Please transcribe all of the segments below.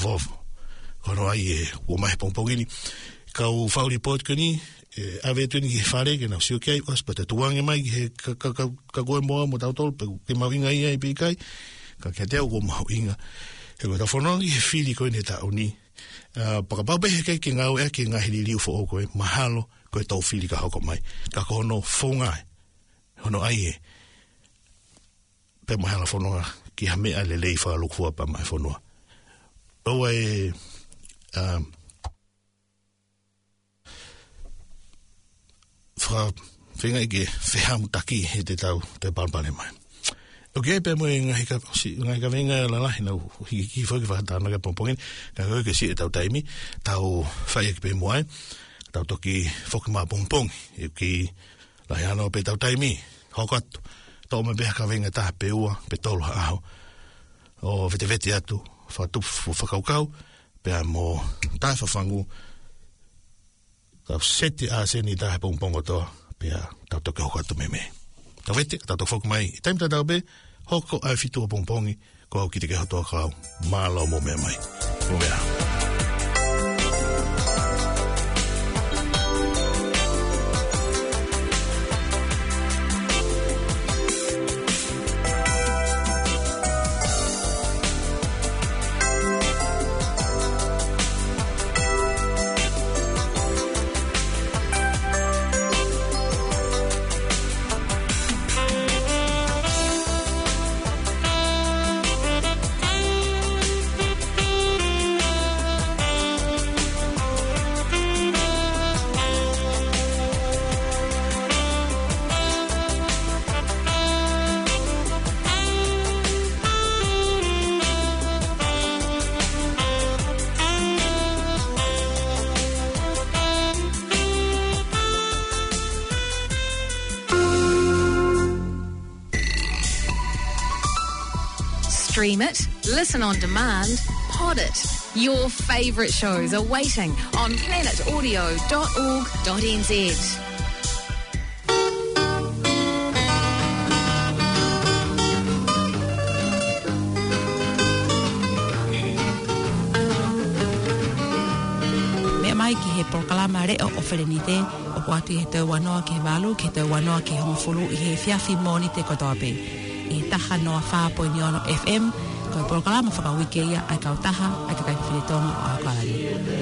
vovo. Kono ai o mai pompongini. Kau whauri pot kani, ave tuni ki whare ke nau siu kei, was pata tuange mai he ka goe moa mo tau tolu, ke mawinga ia i pikai, ka kia teo ko mawinga. He koe ta whanongi he whiri koe ne tau ni. Pakapaupe he kei ke ngau e ke ngahi li liu fo o koe, mahalo koe tau whiri ka hoko mai. Ka ko hono whaungai, hono ai e. Pe mahalo whanonga ki ha mea le lei whalukua pa mai whanua. Oa e... whenga ike whehamutaki he te tau te palpane mai. Ok, pe moe ngahi ka venga la lahi nau hiki whaki whakatana ka pompongin, ka koe ke si e tau taimi, tau whai ake pe moai, tau toki whoki maa pompong, e ki lahi anō pe tau taimi, hoko atu, tau me beha ka venga taha pe ua, pe tolu ha aho, o vete atu, whatupu whakaukau, pea mo tae whawhangu, tau seti a seni tae pongpongo toa, pea tau toke hoko atu me. Tau vete, tau toke whoku mai, i taim tau be, hoko ai fitua pongpongi, ko au ki te ke hatoa kau, mālau mo mea mai. Mo mea. Stream it, listen on demand, pod it. Your favourite shows are waiting on planetaudio.org.nz. Mai ki he proklama reo o wherenite o watu he tau wanoa ke walu, ke tau wanoa ke hongfulu i he whiawhi mōni te kotoape. I he taha noa whāpoiniono FM, ko proklama whakawike ia ai kau taha, ai ka kai whiritonga o Aukalari.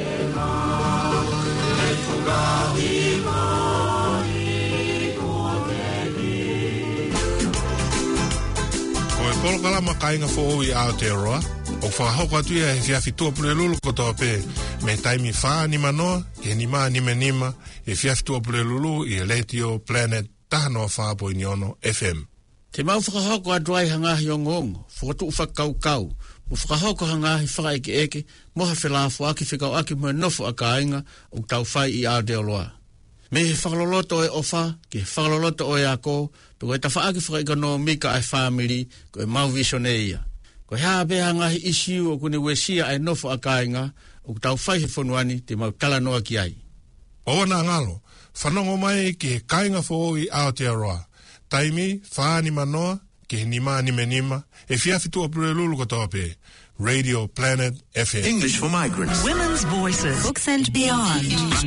Ko e proklama kainga fo oi Aotearoa, o whakahoko atu ia he whiawhi tua pule lulu kotoape, me taimi wha ni manoa, ke nima nima, e whiawhi tua pule lulu i Radio Planet taha noa whāpoiniono FM. Te mau whakahoko adwai hangahi o ngongo, whakatu whakaukau, mo whakahoko hangahi whakaeke eke, moha whelāfu aki whikau aki mo nofo a kāinga o tau whai i Aotearoa. Me he whakaloloto e ofa, ke whakaloloto o e ako, pe koe ta whaaki whakaika no mika ai whamiri, koe mau visione ia. Koe haa beha ngahi isiu o kune wesia ai nofo a kāinga, o tau whai he whonuani te mau kalanoa ki ai. Oana ngalo, whanongo mai ke kāinga fo i Aotearoa. Taimi, whaani manoa, ke nima, e whiawhitua pure lulu kotoape. Radio Planet FM. English for Migrants. Women's Voices. Books and Beyond.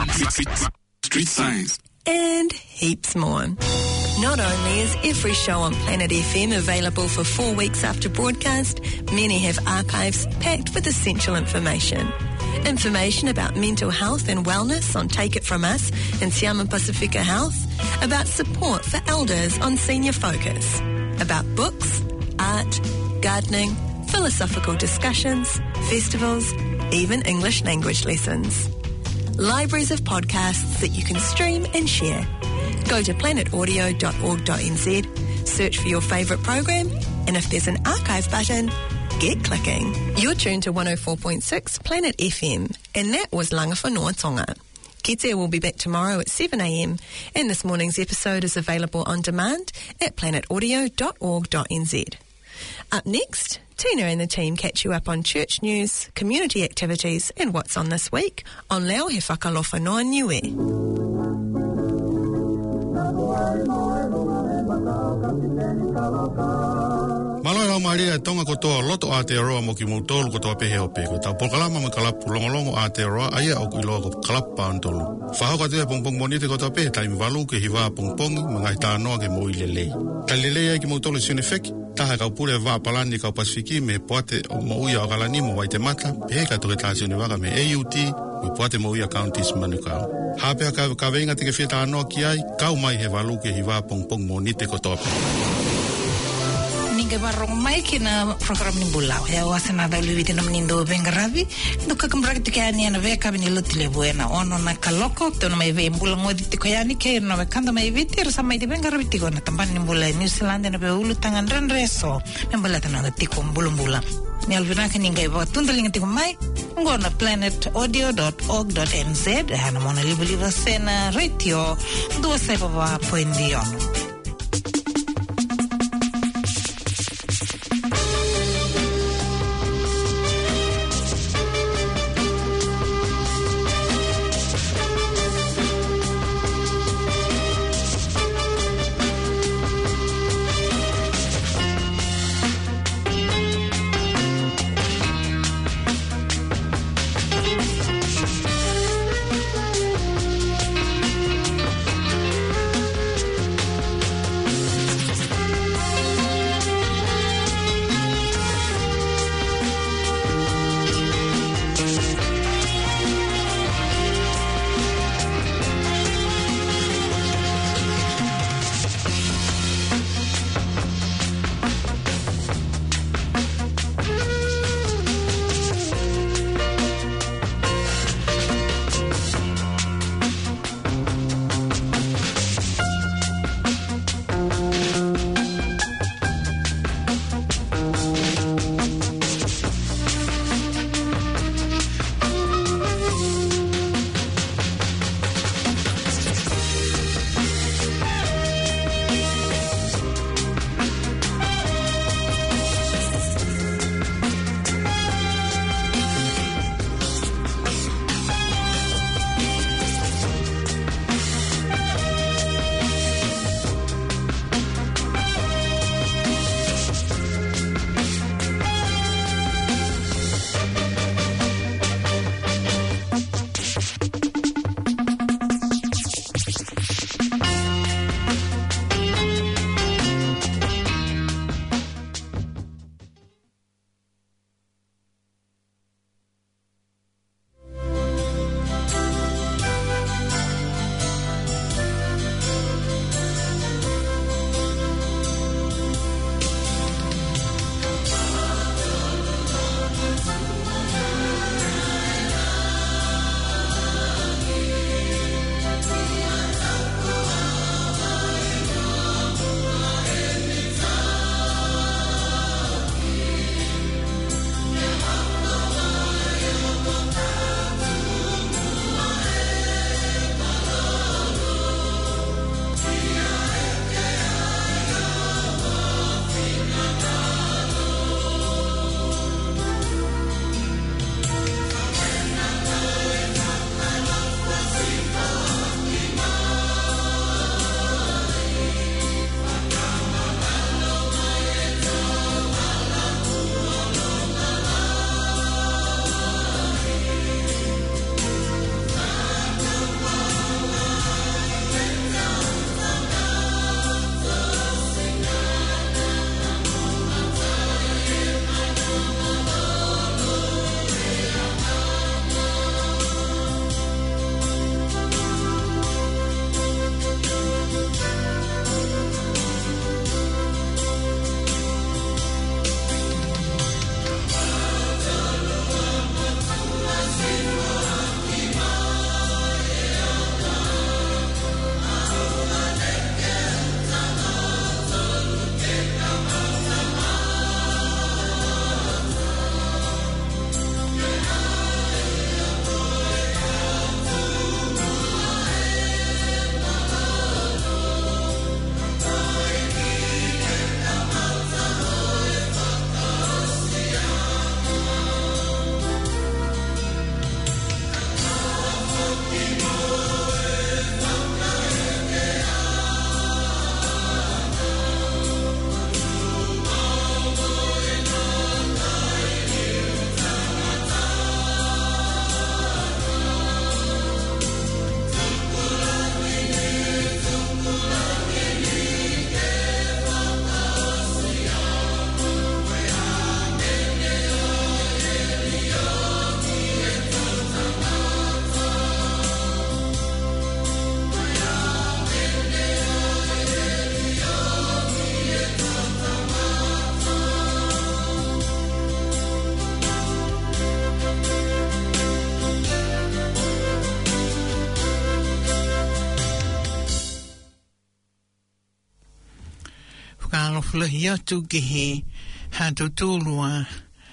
Street Science. And heaps more. Not only is every show on Planet FM available for 4 weeks after broadcast, many have archives packed with essential information. Information about mental health and wellness on Take It From Us and Siama Pacifica Health, about support for elders on Senior Focus, about books, art, gardening, philosophical discussions, festivals, even English language lessons. Libraries of podcasts that you can stream and share. Go to planetaudio.org.nz, search for your favourite program, and if there's an archive button, get clicking. You're tuned to 104.6 Planet FM, and that was Langa Whanua Tonga. Kite will be back tomorrow at 7 a.m, and this morning's episode is available on demand at planetaudio.org.nz. Up next, Tina and the team catch you up on church news, community activities, and what's on this week on Leo He Whakalofa Noa Niue. Maloha Maria tonga kotoa loto Aotearoa mo ki mautolu kotoa pehe o pe. Ko tau pokalama mo kalapu longolongo Aotearoa aia o kuiloa ko kalapa antolu. Whahoka tua pongpong monite kotoa pehe taimi walu ke hiwa pongpongi mangai tānoa ke mo ilelei. Talilei ai ki mautolu sione feki. Taha kau pule wa palani kau pasifiki me poate mo uia o kalani mo waite mata. Pehe ka toke tāsione waka me AUT me poate mo uia counties manukau. Hapea ka venga te ke whieta anoa ki ai. Kau mai he walu ke hiwa pongpong monite kotoa pehe. Ninge barong mai kina program ni bulau ya wasana da luwiti nam nindo bengarabi do ka kambrag te kani ana ve ka bini lutile buena ono na kaloko to na mai ve bulang ngodi te koyani ke no ve kanda mai viti sa mai de bengarabi te kona tamban ni bulai New Zealand na be ulu tangan ren reso membala tana te ko bulum ni alvina ka ninge ba tundalinga te ko mai ngona planetaudio.org.nz hana mona libuliva sena radio do sai baba poindio. whakaalofulahi atu ke he hātou tūlua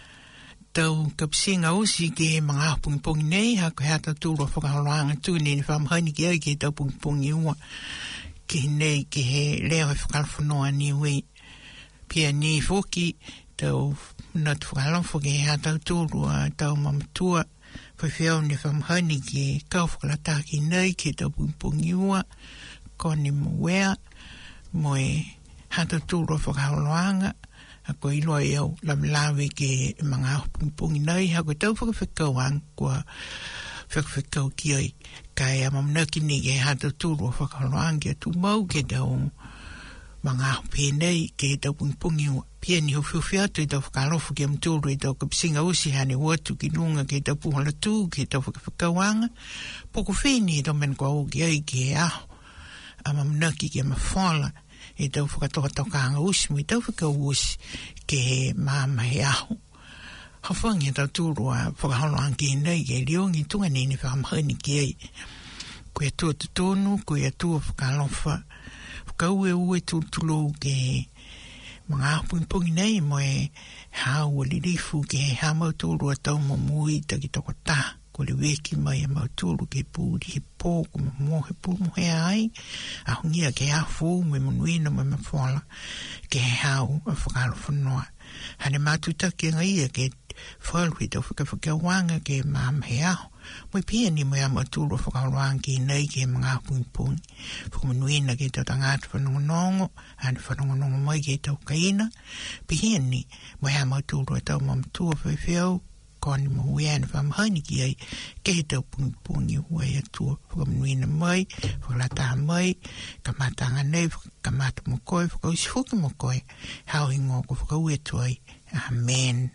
tau kapsinga usi ke he mga pungipungi nei hako hātou tūlua whakaholoanga tūne ni whamahani ki au ke tau pungipungi ua ke nei ke he leo he whakalofonoa ni ui pia ni whoki tau natu whakalofo ke he hātou tūlua tau mamatua whaiwhiau ni whamahani ke kau whakalataki nei ke tau pungipungi ua koni mwea moe hātou tūlua whakaholoanga ako iloa iau lamlawe ke mga pungipungi nei hako tau whakawhikau ang kua whakawhikau ki ai kai amamnaki ni ke hātou tūlua whakaholoanga ke tu mau ke tau mga pēnei ke tau pungipungi pia ni howhiwhi atu i tau whakalofo ke amtūru i tau kapsinga usi hane watu ki nunga ke tau puhala tū ke tau whakawhikau anga poko whini i tau men kua o ki ai ke aho amamnaki ke mawhala e tau whakatoka usi mo i tau whakau usi ke he māma he aho. Hawhangi tau tūrua whakaholo anke nei ke riongi tunga nini whakamahani ki ei. Koe atua tutonu, koe atua whakalofa, whakau e ue tūtulu ke mga pungipungi nei mo e hau alirifu ke he hamau tūrua tau mamui taki toko taha. Ko le weki mai a mautulu ke pūri he pō ko mo he pū mo he ai a hungia ke hafu me munuina me mawhala ke he hau a whakalo whanua hane mātuta ke ngai ke whalui tau whakawhanga ke māma he aho moi pia ni mai a mautulu a whakalo anki nei ke mga pungipungi whakamunuina ke tau tangata whanongonongo hane whanongonongo mai ke tau kaina pia ni mai a mautulu a tau mamatua whaiwhiau koni mo wean whamahani ki ai ke he tau pungipungi huai atua whakamunuina mai, whakalata mai kamatanga nei, kamata mo koe whakausi whuki mo koe hau hingo ko whakau etu ai Amen.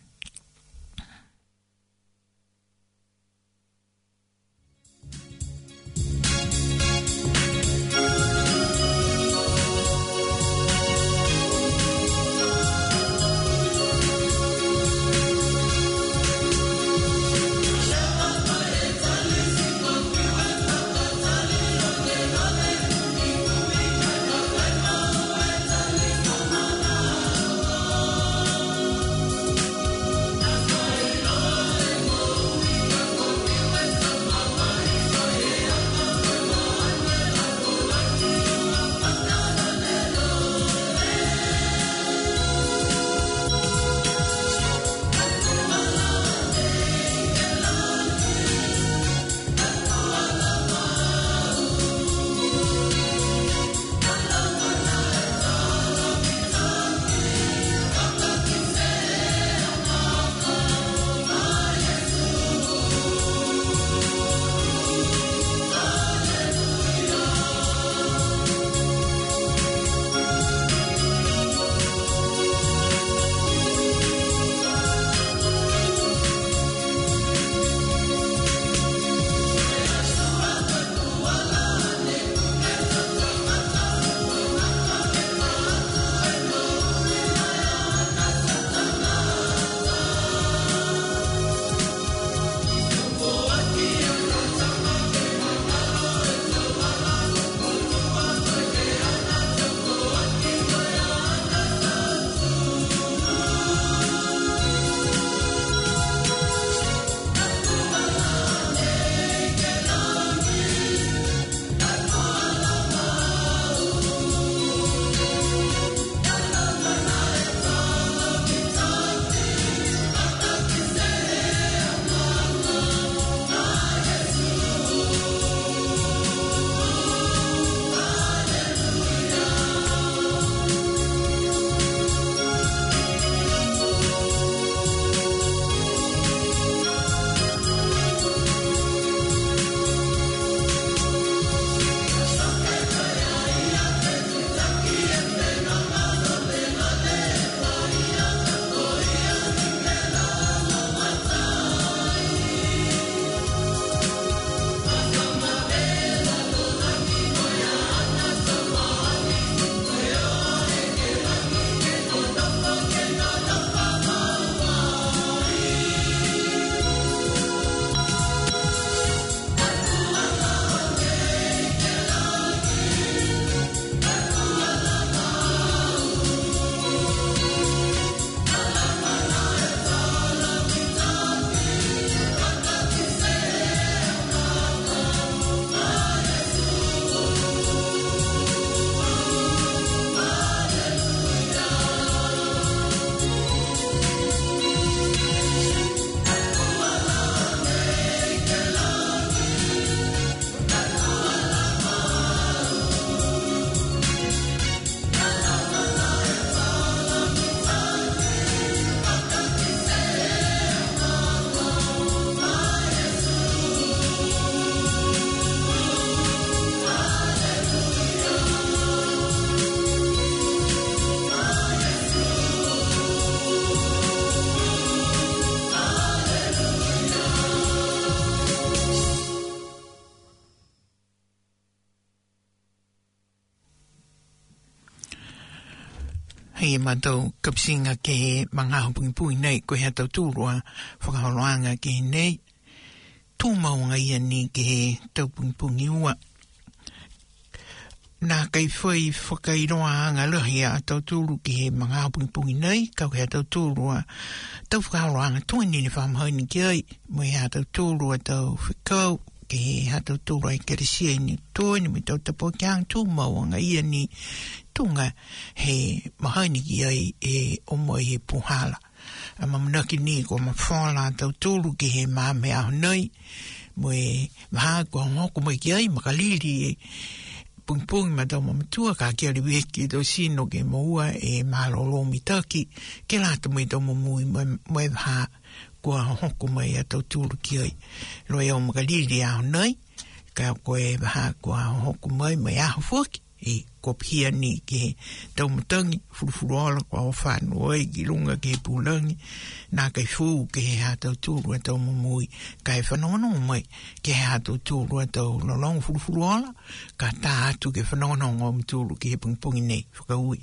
hei mātou kapsinga ke mga hupungpui nei koe hea tau tūrua whakaholoanga ke nei tū maunga ia ni ke tau pungpungi ua. Nā kai whai whakairoa anga luhi a tau tūru ke mga hupungpungi nei kau hea tau tūrua tau whakaholoanga tuini ni whamhaini ki ai mo hea tau tūrua tau whikau ke hea tau tūrua i keresia ni tuini mi tau tapo kiang tū maunga ia ni tunga he mahaini ki ai e omo he puhala. A mamunaki ni ko mawhala tau tūru ki he māme aho nei mo e maha ko ngoko mai ki ai makaliri e pungpungi ma tau mamatua ka kia riweki tau sino ke maua e malolo mitaki ke lata mai tau mamui mo e maha kua hoko mai a tau tūru ki ai. Loi au makaliri aho nei ka koe maha kua hoko mai mai aho fuaki e kopia ni ke tau matangi furufuruola kwa whanu oi ki runga ke pulangi nā kai fu ke he hā tau tūru a tau mamui kai whanono mai ke he hā tau tūru a tau lalong furufuruola ka tā atu ke whanono ngom tūru ke he pungpungi nei whakaui.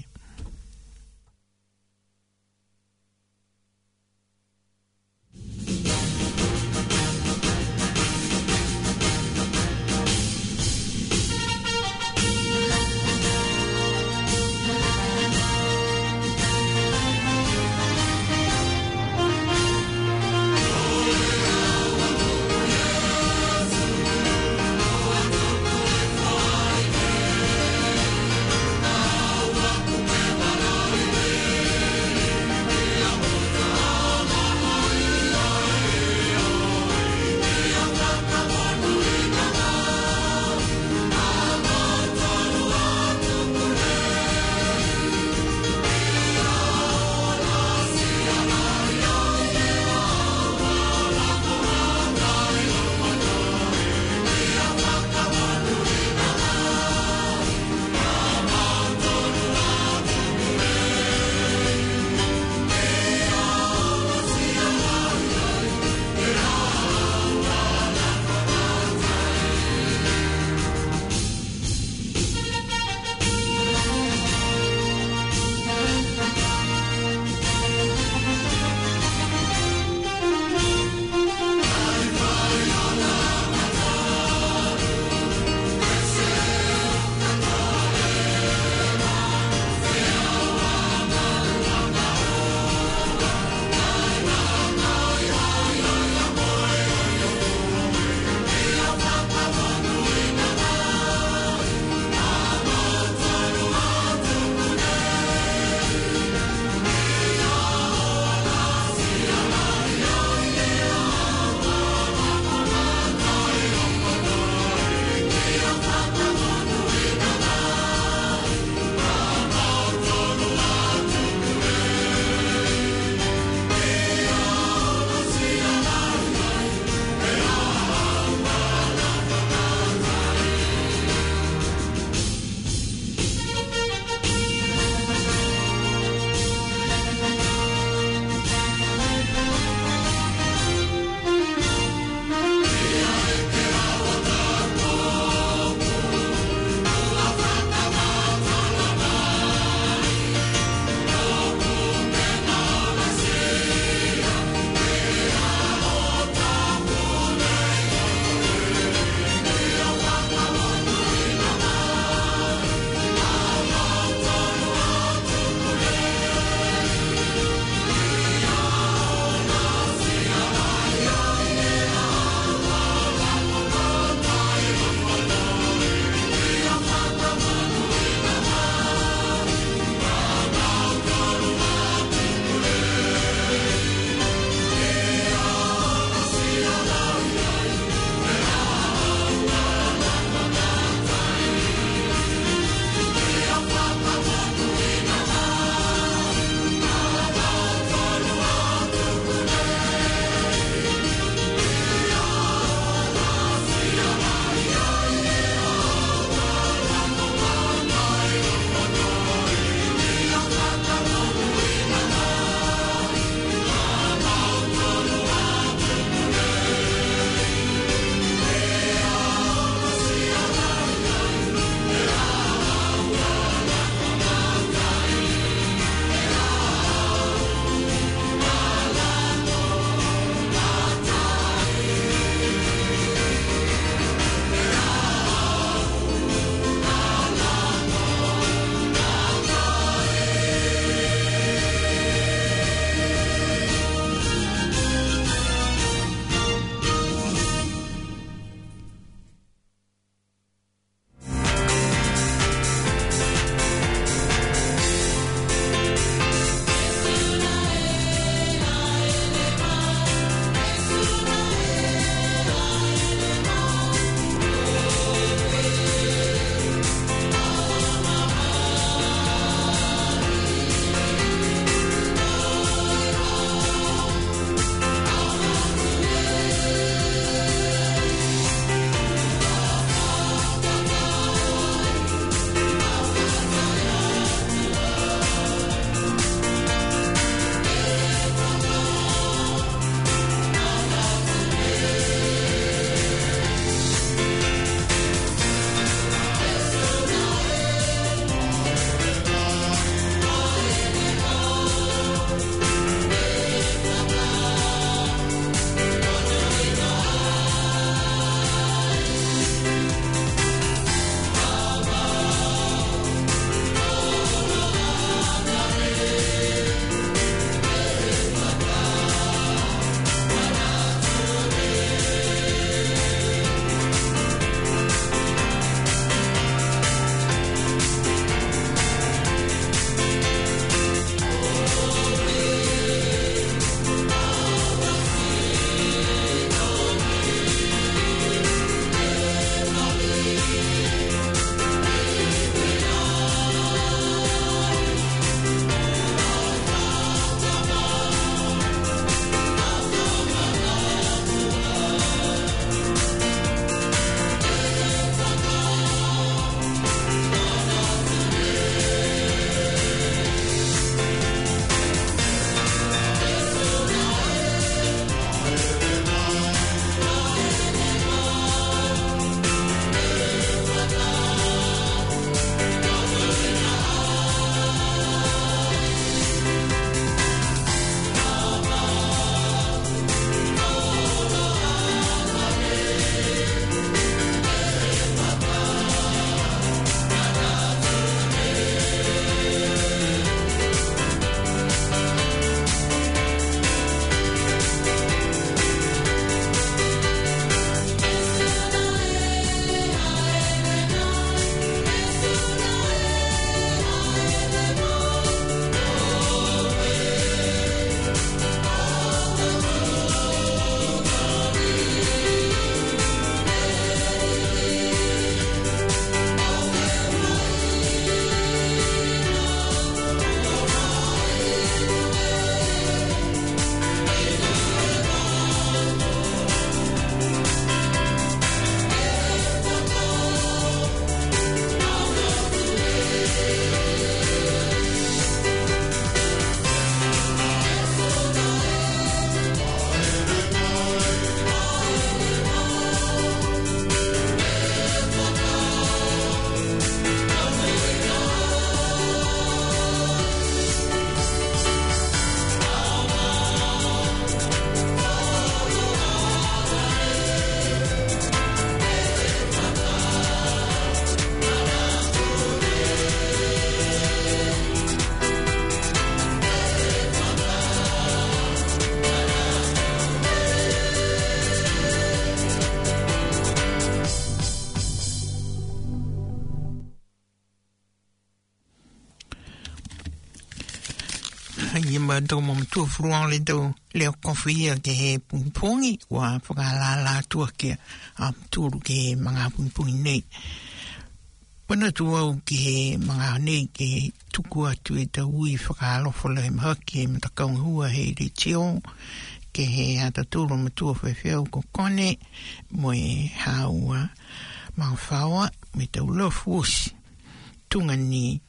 Ia ma tua fruang le tau leo kofia ke he pungi wa whakalala tua ke tūru ke mga pungi nei. Wana tu au ki he mga nei ke tuku atu e tau ui whakalofo le mahaki e matakau hua he re teo ke he ata tūro matua whewheu ko kone mo e haua mga whaua me tau lofu osi tunga ni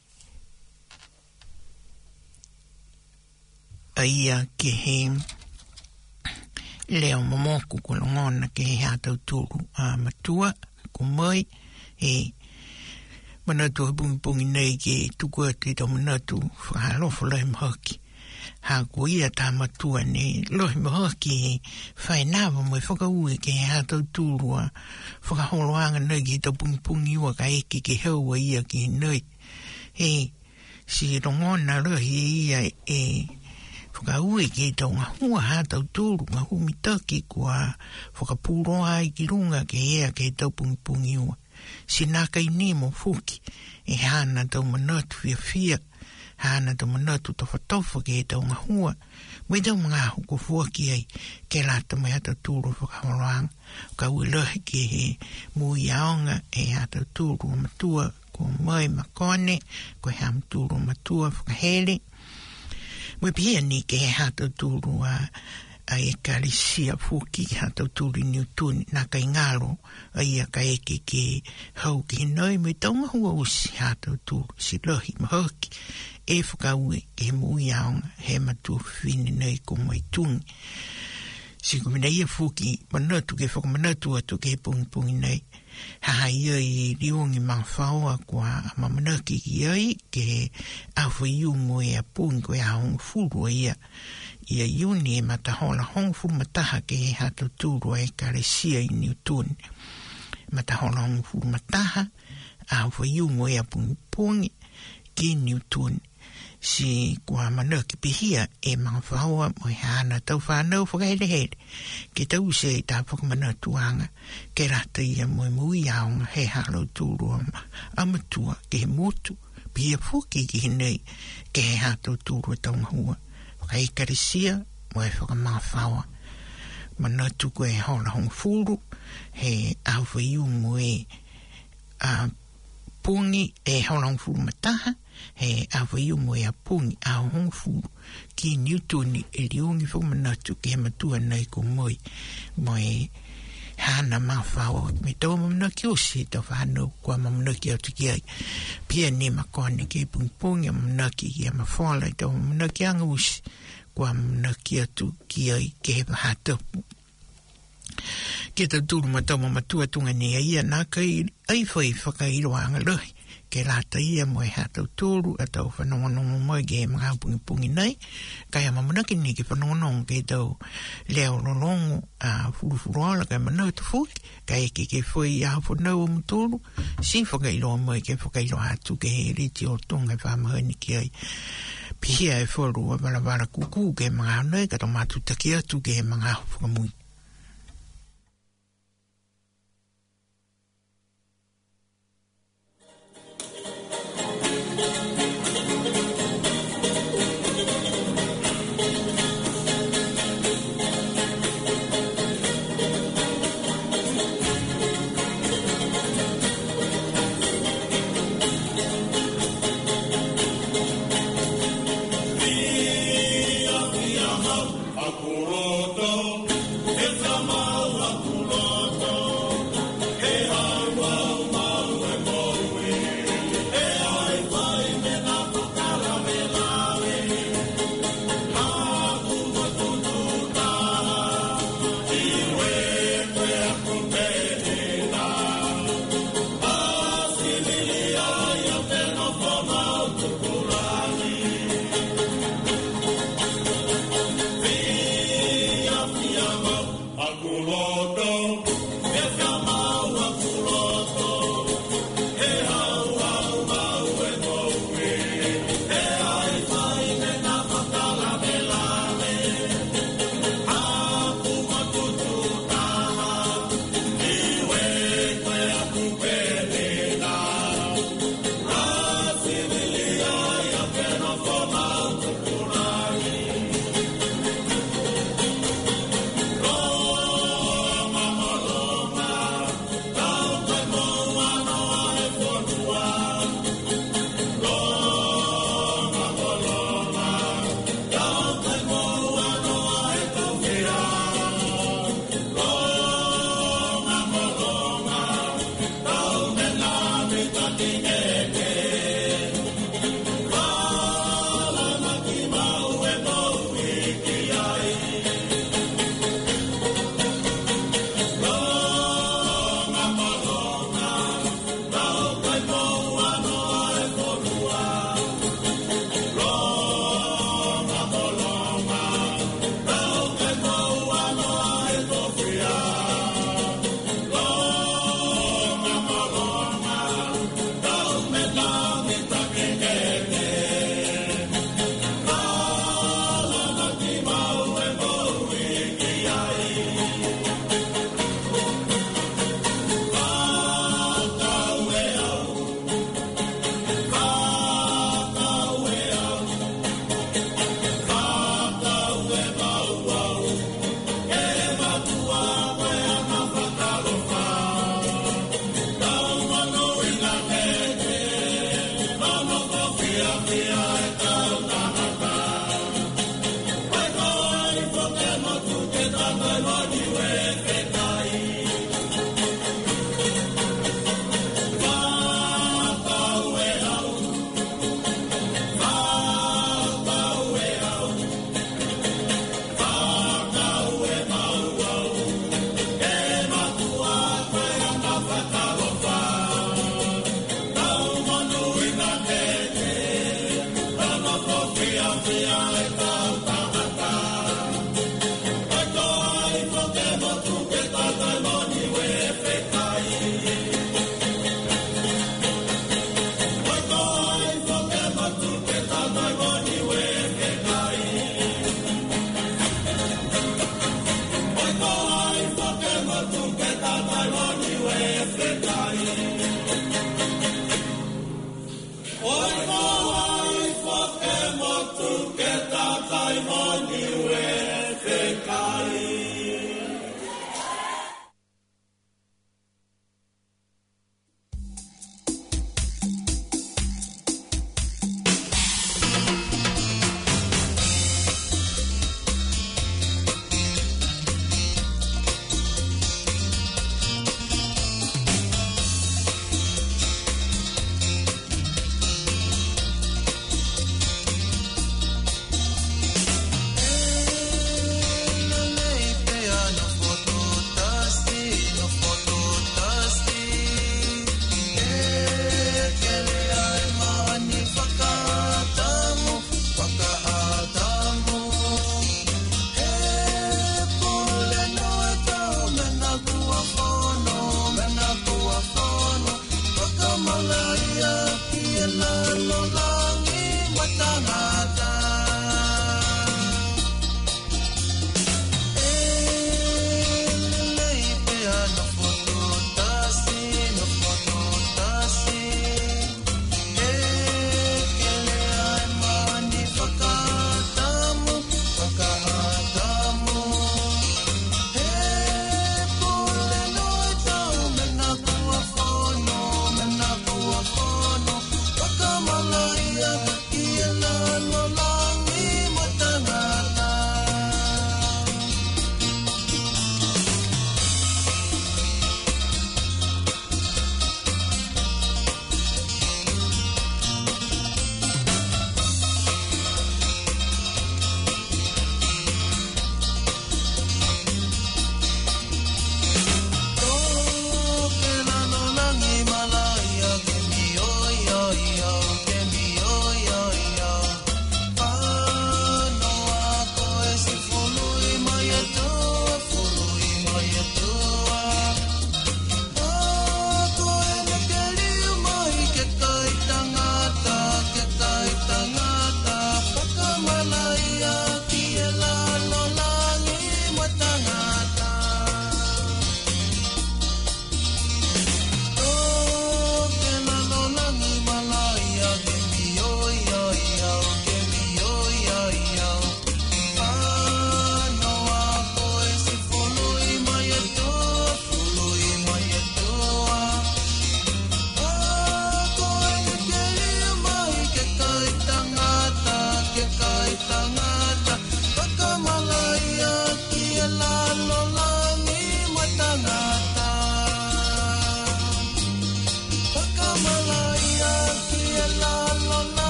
a ia ke he leo mamoku ko longona ke he ata tūro matua ko mai he manatu pungi nei ke tuku atu tau manatu whakalofo lai mahaki. Ha ko ia tā matua ne lohi mahaki whai nawa mo whakaue ke hātau tūrua whakaholoanga nei ke tau pungi ua ka eke ke heua ia ke nei. He si rongona rohi ia e whakaue ke tau ngahua hātau tūru ngahu mitaki kua whakapuroa i ki runga ke ea ke tau pungi ua. Si naka i nemo fuki e hana tau manatu fia hana tau manatu tofa ke tau ngahua me tau mga huko fuaki ai ke lata mai hata tūru whakaholoanga ka uilohi ke he mui aonga e hata tūru matua ko mai makone ko he ham tūru matua whakahele me pia ni ke he hata tūru a e karisia fuki hata tūri niutuni na kai ngaro a ia ka eke ke hau ki noi me tau ngahua usi hata tūru si lohi mahaki e whakaue ke mui aonga he matu whine nei ko mai tungi. Si ko mina ia fuki manatu ke whakamanatu atu ke pungi nei. Haha ia i riongi mga whaua kua mamanaki ki ai ke awha iu mo e a pungi ko e a hong furu ia. Ia iuni e matahola hong furu mataha ke he hata tūru e karesia i niutuni. Matahola hong furu mataha awha iu mo e a pungi ki niutuni. Si kua manaki pihia e mga whaua mo e hana tau whanau whakahere ke tau se i tā whakamanatuanga ke rata ia mo e mui aonga he halo tūru amatua ke he motu pia fuki ki hinei ke he hato tūru e taunga hua whakaikarisia mo e whakamanga whaua manatu ko e hola hong furu he awha iu mo e pungi e hola hong furu mataha he awa iu mo e a pungi a hong furu ki niutuni e riongi whakamanatu ke he matua nei ko moi mo e hana mawhawa me tau mamanaki osi tau whanau kua mamanaki au tiki ai pia ne makone ke pungi a mamanaki ki a mawhala i tau mamanaki anga usi kua mamanaki atu ki ai ke he pahatapu ke tau tūru matau mamatua tunga ne ia nā kai ai whai whakairoa anga lohi ke rata ia mo e hatau tūru a tau whanongonongo mai ke mga pungi nei kai a mamanaki ni ke whanongonongo ke tau leo lolongo a furufuroala kai manau tu fuki kai ke whai a whanau o mutūru si whakairoa mai ke whakairoa atu ke he riti o tonga whamahani ki ai pihia e wharu a warawara kuku ke mga nei ka tau matutaki atu ke mga whakamui. Akuroto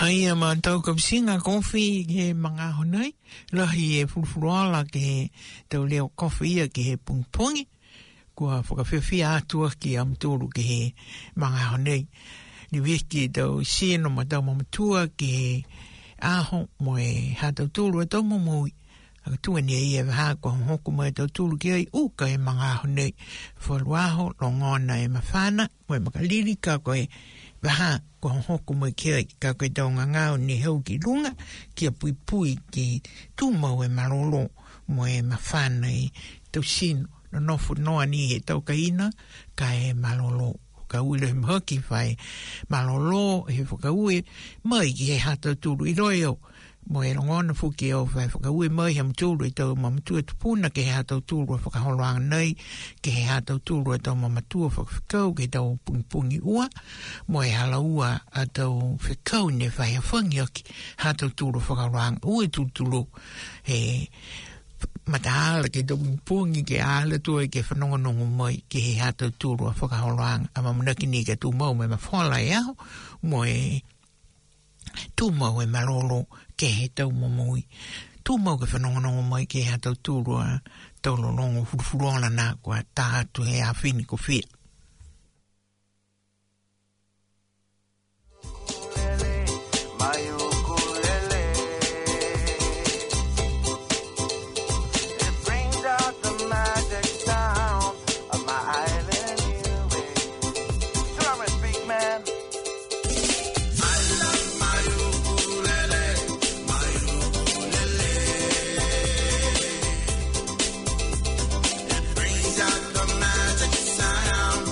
Ai ama tau kapsinga kofi ke mga honai. Lahi e fulfuruala ke tau leo kofi ia ke he pungpungi. Kua whakawhiwhia atua ki amturu ke he mga honai. Ni wiki tau sino ma tau mamatua ke he aho mo e hatau tulu e tau mamui. Aka tua ni e waha kua hoku mo e tau tulu ki ai uka e mga honai. Whaluaho longona e mawhana mo e makaliri ka koe waha kua hoku mo ki ai ka koe tau ngangau ni hau ki lunga ki a pui pui ki tūmau e marolo mo e mawhana e tau sino. No nofu noa ni he tau kaina ka e malolo. Ka ule mhoki whai malolo he whakaue mai ki he hata tūru i roio. Mo e rongona fuki o whai whakaue mai ham tūru i tau mamatua tupuna ke he hata tūru a whakaholoanga nei ke he hata tūru a tau mamatua whakawhikau ke tau pungi ua. Mo e hala ua a tau whikau ne whai a whangi oki hata tūru whakaholoanga ue tūturu he mataala ke tau pungi ke ala tua ke whanongonongo mai ke he hata tūru a whakaholoanga a mamunaki ni ke tū mau me mawhala e aho mo e tū mau e marolo ke he tau mamui tū mau ke whanongonongo mai ke he hata tūru a tau lolongo furufurola nā kua tātu he a whini ko whia. Sound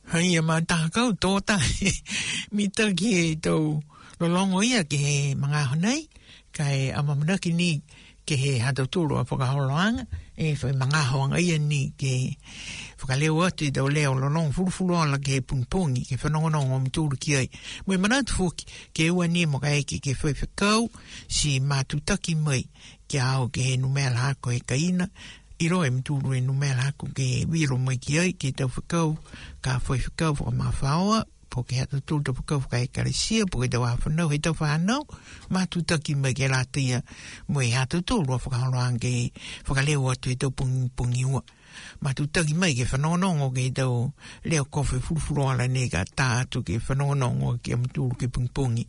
Hai ma ta kau tō tai. Mi ta ki tau lolongo ia ke he mga honei. Kai amamana ki ni ke he hata tūro a whakaholoanga. E whai mga hoanga ia ni ke whakaleo atu i tau leo lolongo furufuru ala ke he pungpungi. Ke whanongonongo mi tūru ki ai. Mui manatu fuki ke ua ni mo ka eki ke whai whakau si mātutaki mai. Ke au ke he numela hako he kaina. Iro e mturu e numela hako ke wiro mai ki ai ke tau whakau. Ka whai whakau whakamawhaoa. Po ke hata tūru tau whakau whakai karesia. Po ke tau whanau he tau whanau. Mātutaki mai ke rātia. Mui hata tūru a whakaholoang ke whakaleo atu he tau pungi ua. Mātutaki mai ke whanonongo ke tau leo kowe furufuru ala ne ka tā atu ke whanonongo ke mturu ke pungi.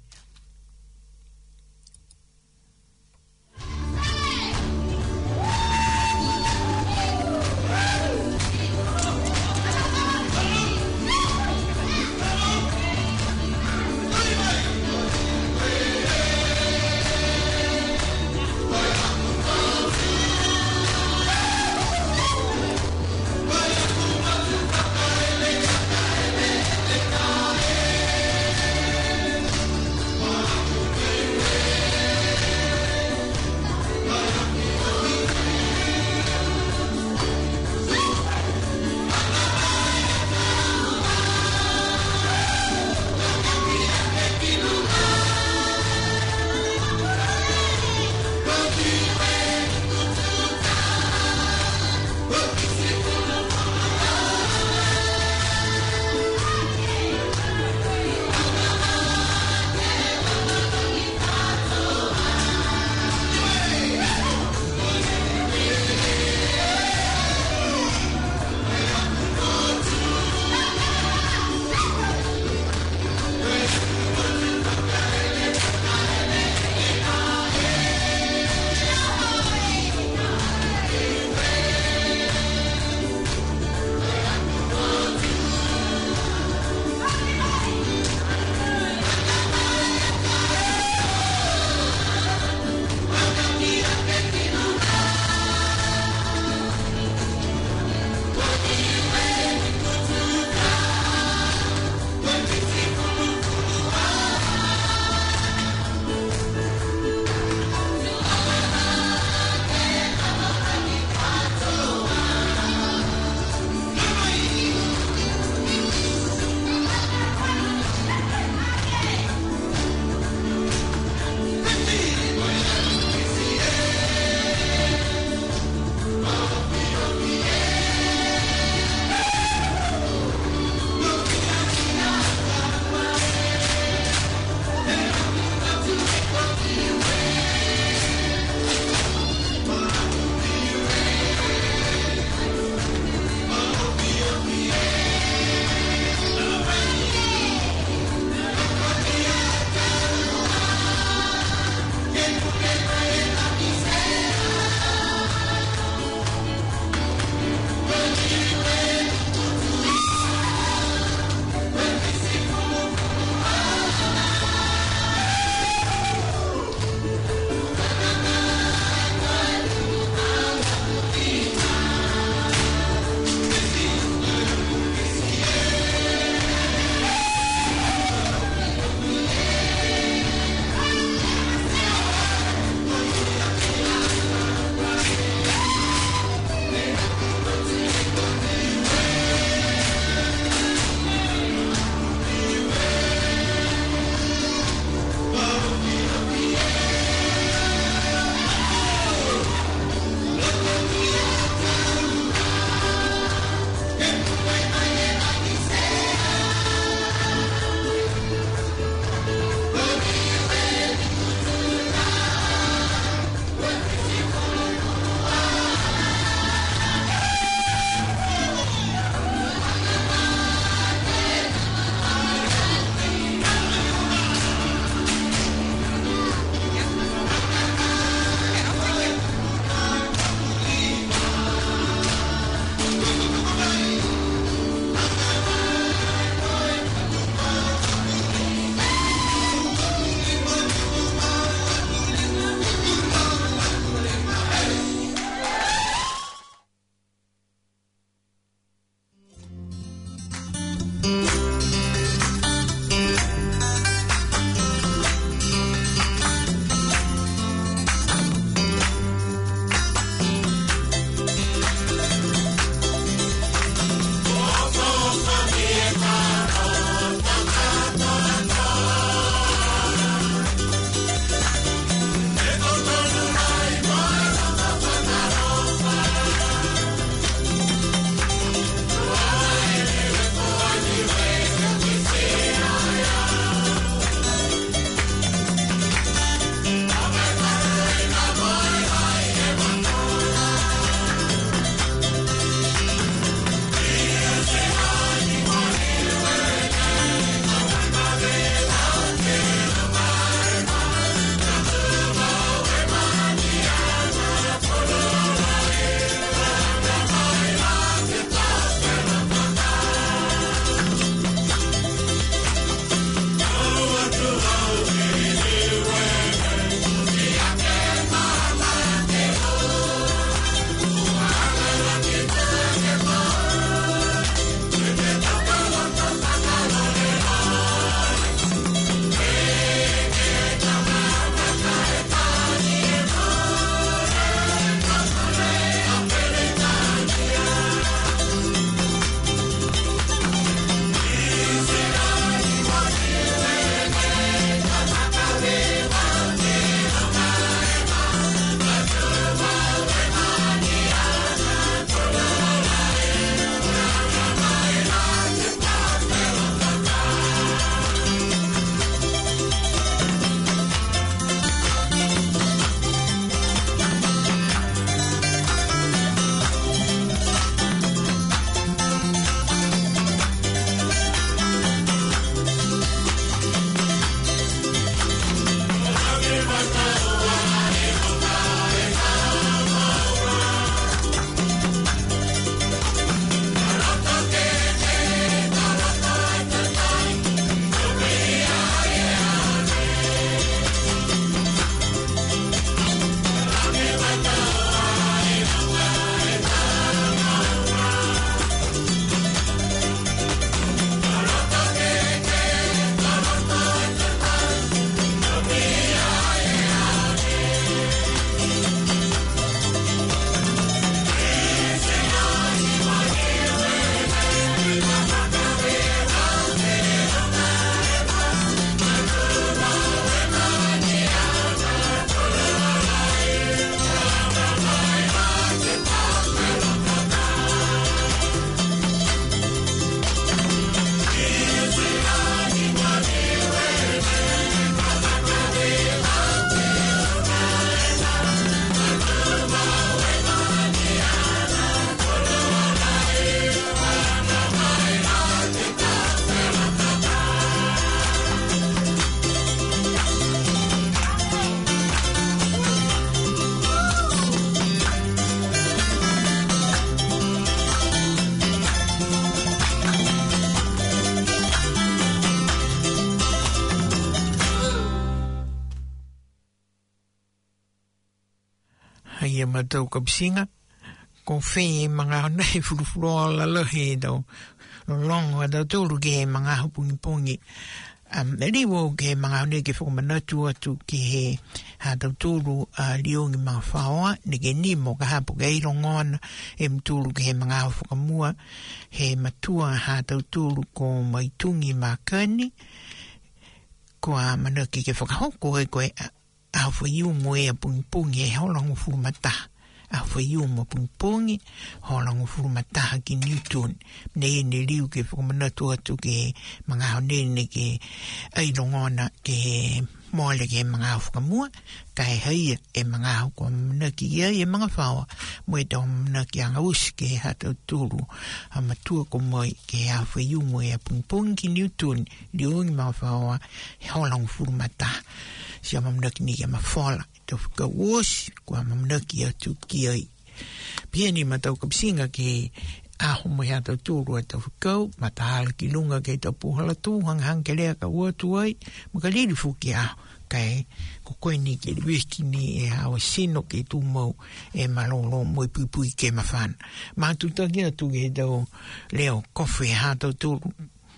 Hai e matau kapsinga. Ko whi mga nei furufuroa la lohe dau. Longo a dau tōru ke mga hupungi. Riwo ke mga nei ke whakamanatu atu ki he ha dau tōru liongi mga whaoa. Ni ke nimo ka hapu ke irongoana e mtūru ke he mga whakamua. He matua ha dau tōru ko maitungi mā kani. Ko a manaki ke whakahoko e koe a whaiu moe a pungi e holangu furumataha. A whaiu mo pungi, holangu furumataha ki Newton. Nei ne riu ke whakamanatu atu ke mga honene ke airongona ke moale ke mga whakamua. Kai hei e mga hoko manaki ia e mga whawa. Moe tau manaki anga usi ke hata tūru. A matua ko moe ke a whaiu moe a pungi ki Newton. Liongi mga whawa holangu furumataha. Sia manaki ni ke mawhala. Tau whakawos, kua mamnaki atu ki ai. Pia ni matau kapsinga ke aho mo hea tau tūru a tau whakau, matahala ki lunga ke tau puhala tū, hang ke lea ka uatu ai, maka liri fuki aho, kai ko koe ni ke riweki ni e hawa sino ke tū mau e malolo moi pui ke mawhana. Mātutaki atu ke tau leo kofi hea tau tūru.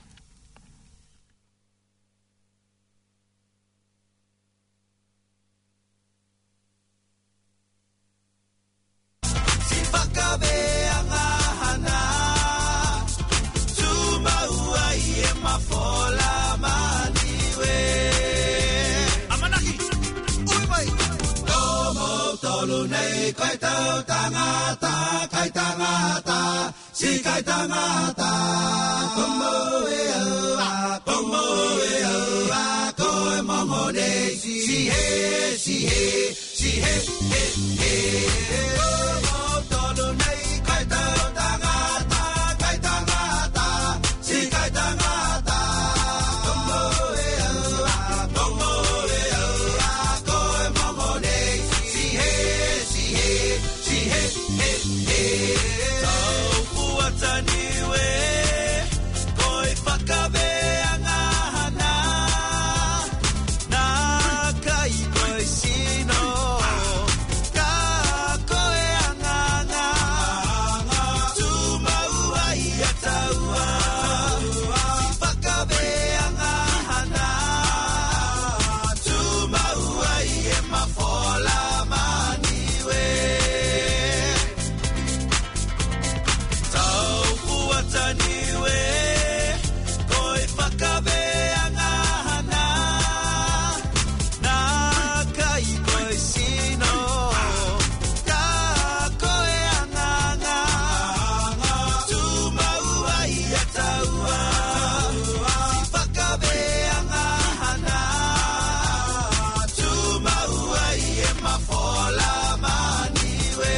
Kai tau tangata, kai tangata, si kai tangata. Como e a, koe mongo nei, si he, he. Como tolu nei, kai tau tangata, si kai tangata. Como e a, koe mongo nei, si he. Tau puata niwe, koi whakaweanga hana, nā kai koi sino, ka koe anganga, tu maua i a taua, whakaweanga hana, tu maua i e mawhola maniwe. Niwe, koi whakaweanga hana, nā kai koi sino, ka koe anganga, tu maua i a taua, whakaweanga hana, tu maua i e mawhola maniwe.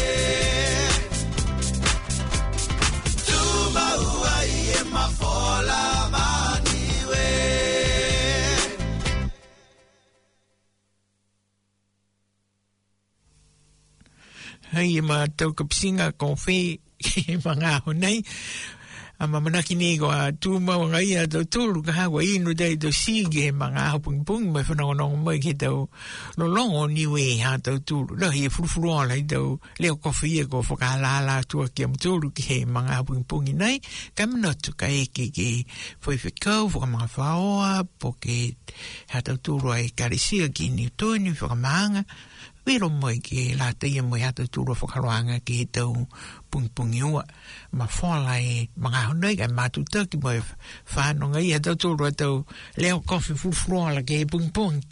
Hei ma tau kapsinga ko whi ke mga honei. A mamanaki ni ko a tūmau ngai a tau tūru ka hawa inu dei tau sige mga hapungpung mai whanongonongo mai ke tau lolongo niwe ha tau tūru. Rahi e furufuroa lai tau leo kofi e ko whakalala tua ki am tūru ki he mga hapungpungi nei. Ka manotu ka eke ke whaiwhikau whaka mga whaoa po ke ha tau tūru ai karisia ki ni tōni whakamanga. Wero moi ke la teia moi hata tūra whakaroanga ke he tau pungpungi ua. Ma whala e mga honei kai mātutaki moi whanonga i hata tūra tau leo kofi furufuroa ke he pungpungi.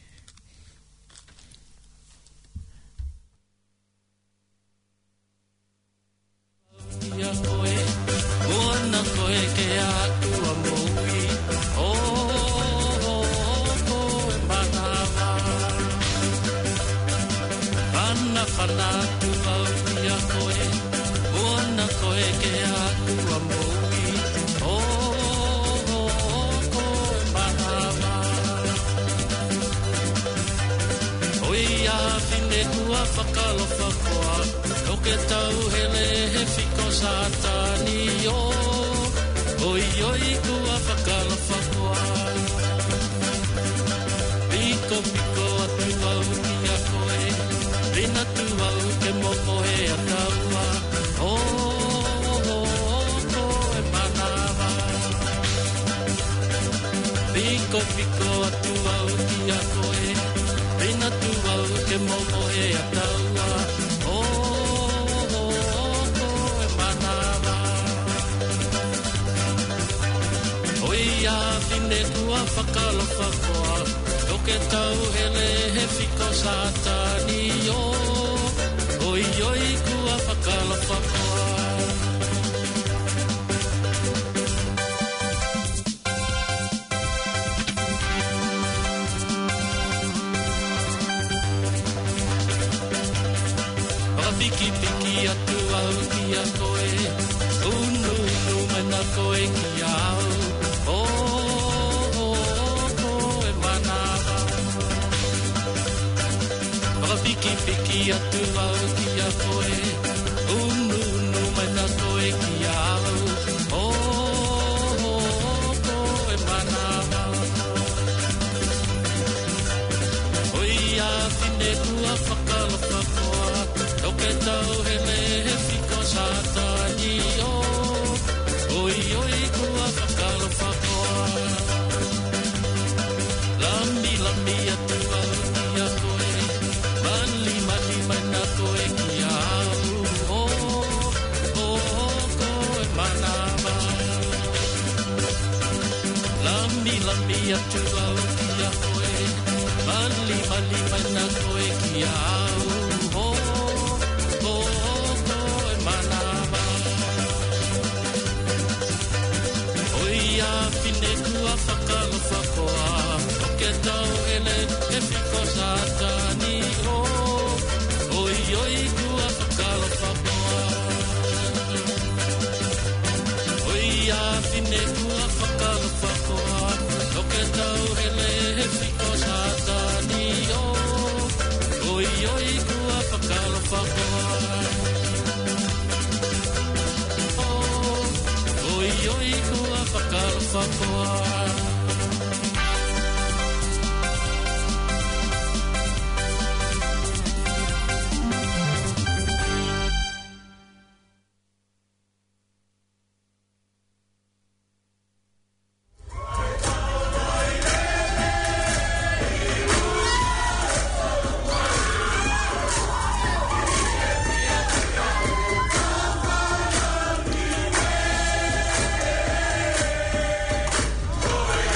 Ia koe, ona koe ke a tua moui, koe manawa. Whana tu au ia koe, ona koe ke a tua moui, koe manawa. Oi a whine tua whakalofa koa, no ke tau hele he whiko sātani o. Oi kua whakalofa koa. Piko atu au ia koe, rina tu au mohe a taua. Ko e manawa. Piko piko atu au ki a koe. Reina tu au ke mohe a taua. Ko e manawa. Oi a tine kua whakalofa koa. Toke tau hele he whiko sātani o. Oi oi kua whakalofa koa. Piki piki atu au ki a koe. Unu mana koe ki au. Koe manawa. Piki piki atu au ki a koe. Unu mana koe ki au. Koe manawa. Oi a tine kua whakalofa koa. Toke tau hele he whiko sātani o. Oi oi kua whakalofa koa. Lami lami atu au ki a koe. Mali mali mana koe ki au. Koe manawa. Lami lami atu au ki a koe. Mali mali mana koe ki au. Whakalofa koa. Toke tau hele he whiko sātani o. Oi oi kua whakalofa koa. Oi a whine kua whakalofa koa. Toke tau hele he whiko sātani o. Oi oi kua whakalofa koa. Oi oi kua whakalofa koa. Oi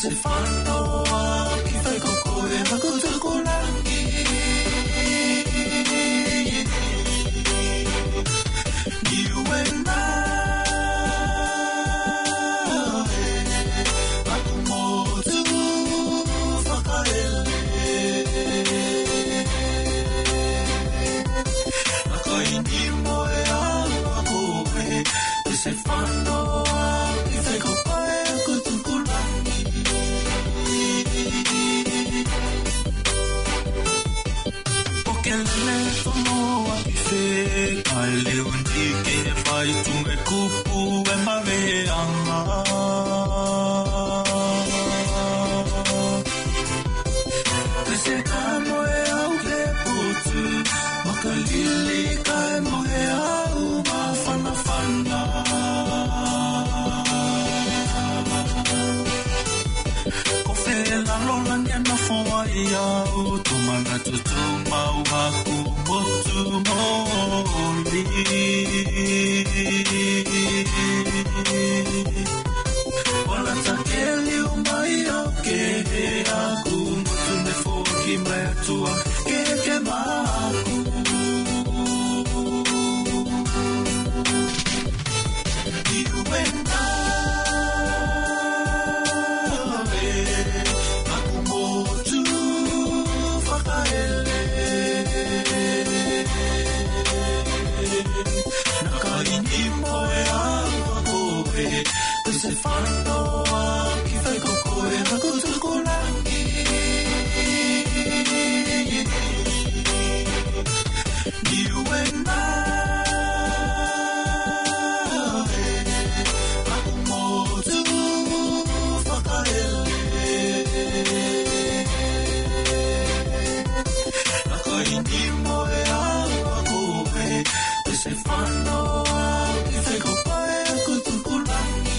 se whanoa ki whai koko e makutuku langi. You and I, aku motu whakaele. Nakaini moe au ako e, te se whanoa ki whai koko e makutuku langi. Pokele whamoa ki whe, kai leo ndike e whai tunga kupu e maweanga. Te se ka moe au ke putu, makalili kai moe au mawhana whana. Ko whela lola ni ana whawai au, tumanga tutu mau haku motu moli. Wala takeli umai au ke aku, motu me foki mai atua, ke maku. You and I, aku motu whakaele. Nakaini moe au ako e, te se whanoa ki whai koko e makutuku langi. You and I, aku motu whakaele. Nakaini moe au ako e, te se whanoa ki whai koko e makutuku langi.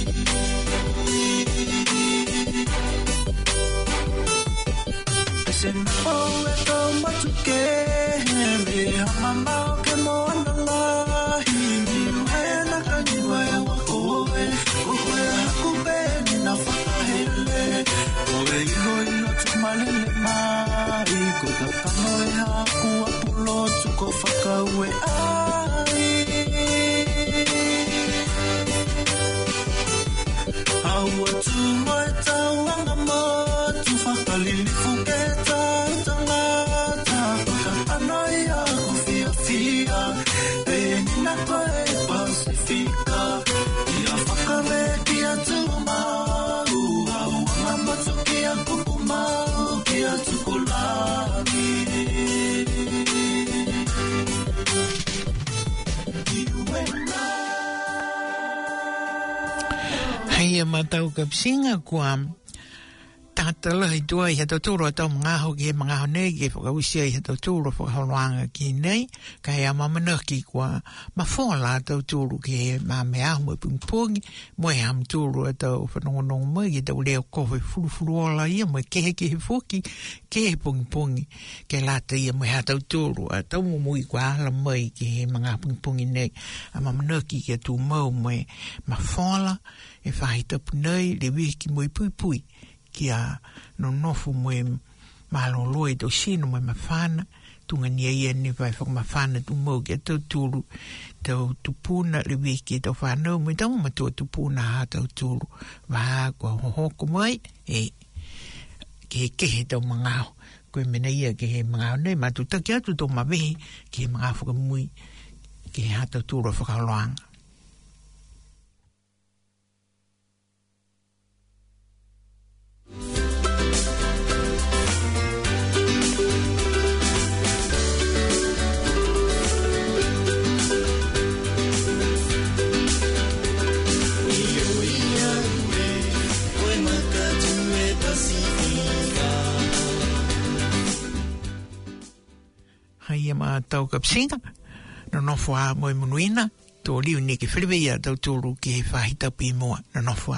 Se mo e tau matuke, me hamama o ke moana lahi. E naka niwa e wako e, koe haku peni na whakahele. Koe ino tumalele mai, ko ta pano e haku apulo tuko whakau e ai. Aua tu mai tau anga matu whakalili fuke tau tangata. Ka anai aku fia fia, e nina koe Pasifika. Ia whakare ki atu mau, au anga matu ki a kupu mau, ki a tukulani. You and I. Hei e matau ka pisinga kua tātala hei tua i hata tūro atau mga hoki he mga honei ki whakausia i hata tūro whakaharoanga ki nei ka hea mamanaki kua mawhola atau tūro ki he mame ahu mo pungpungi mo he am tūro atau whanongonongo mo i tau leo kowe furufuru ola ia mo kehe ki he whoki ke he pungpungi ke lata ia mo he atau tūro atau mo mui kua ala mai ki he mga pungpungi nei a mamanaki ki atu mau mo he mawhola e whahitapu nei le wiki mo i pui pui kia no nofu mo e maloloi do sino mo e mawhana tunga nia ia ni vai whakamawhana tu mau kia tau tūru tau tupuna le wiki tau whanau mo i tau matua tupuna ha tau tūru waha kua hohoko mai e kehe tau mangao koe mena ia ke he mangao nei matu taki atu tau mawehi ke he mangao whakamui ke he ha tau tūru whakaloanga. Hai ma tau kapsinga no nofo a mo munuina to liu ni ke whiriwea tau tūru ki he whahita pi moa no nofo a.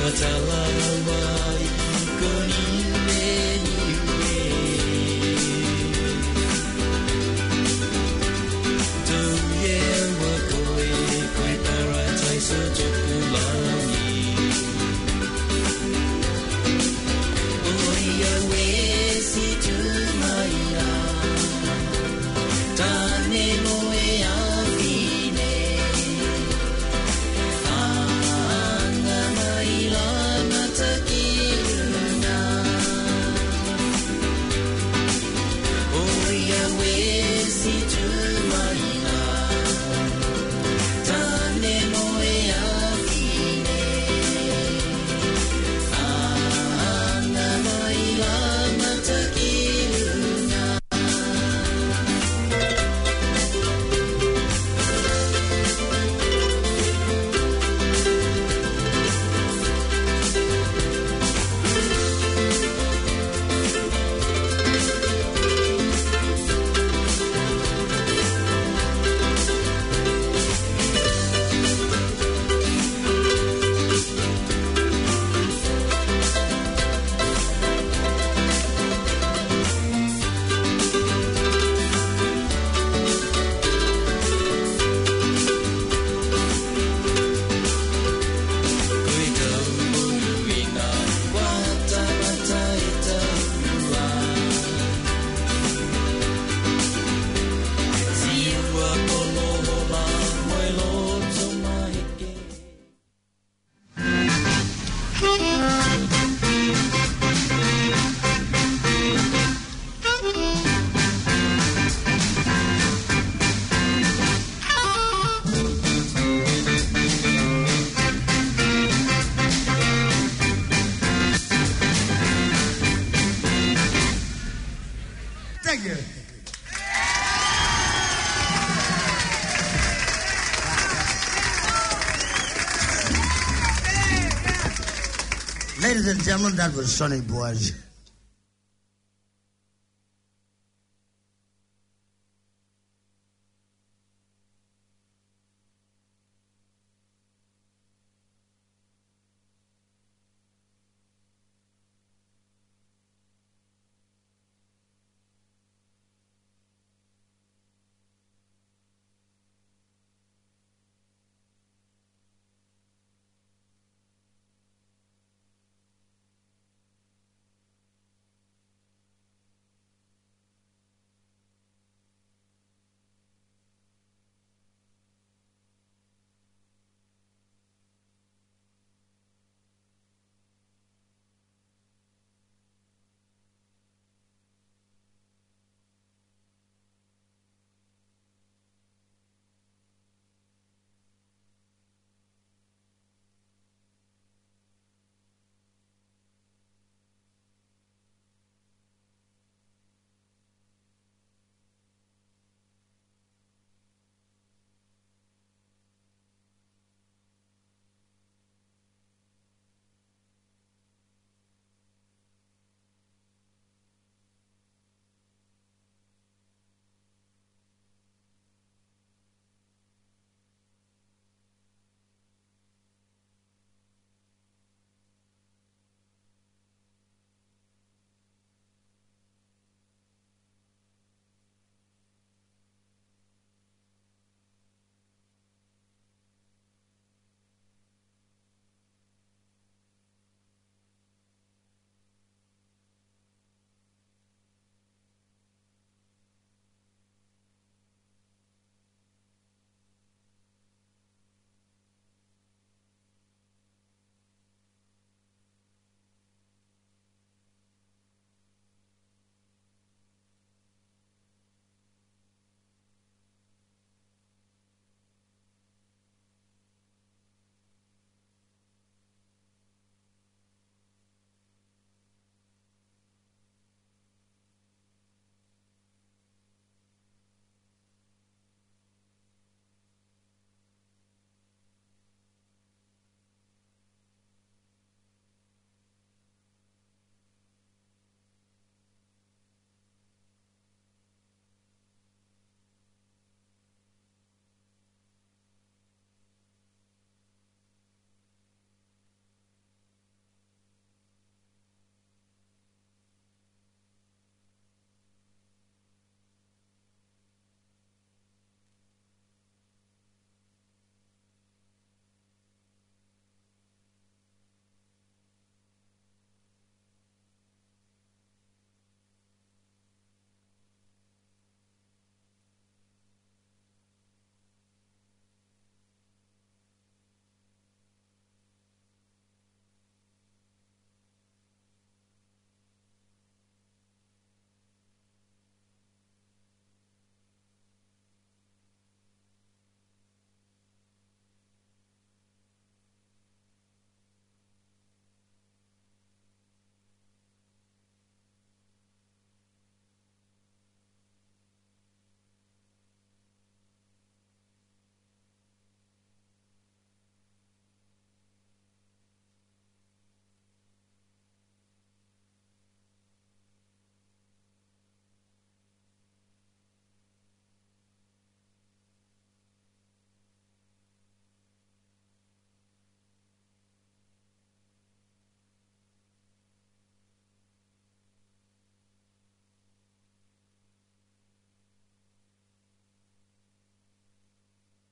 Ladies and gentlemen, that was Sonny Boys.